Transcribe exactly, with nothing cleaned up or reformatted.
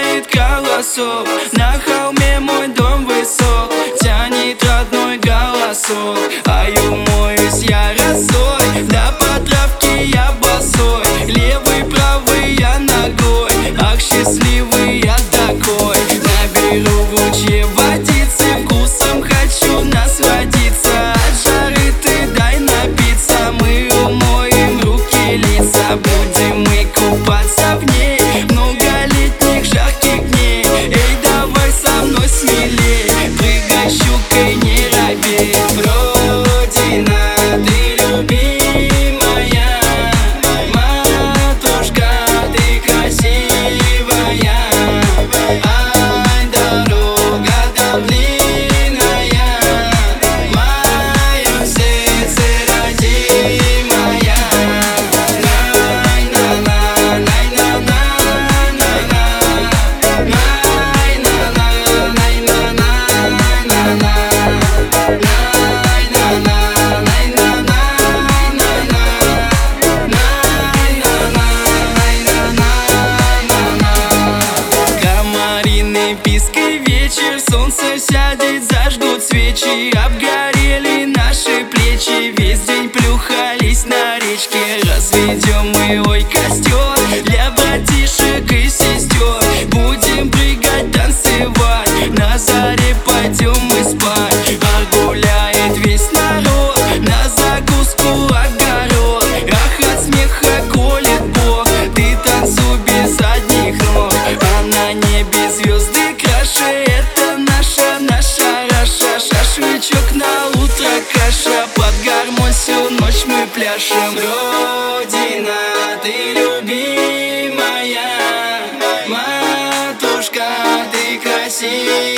гуляет колосок. На холме мой дом высок, тянет родной голосок. А я умоюсь я росой, да по травке я босой. Левый, правый я ногой, ах, счастливый я такой. Наберу в ручье водицы, вкусом хочу насладиться. От жары ты дай напиться, мы умоем руки, лица. Будем мы купаться в ней многолетних жарких дней. Эй, давай со мной смелей, прыгай щукой, не робей. Родина, ты любимая, матушка, ты красивая. Ай, дорога там длинная, в моем сердце родимая. Най на на, най на на, най на, най на на, най на на, най на, най на на, най на на, най на на. Комариный писк и вечер, солнце сядет, зажгут свечи. Обгорели наши плечи, весь день плюхались на речке. Разведем мы, ой, костер для братишек и сестер. Будем прыгать, танцевать, на заре пойдем мы спать. А гуляет весь народ, на закуску огород. Ах, от смеха колет бок, ты танцуй без задних ног. А на небе звезды краше, это наша, наша раша. Шашлычок на утро, каша, под гармонь всю ночь мы пляшем. Родина, ты любимая, матушка, ты красивая.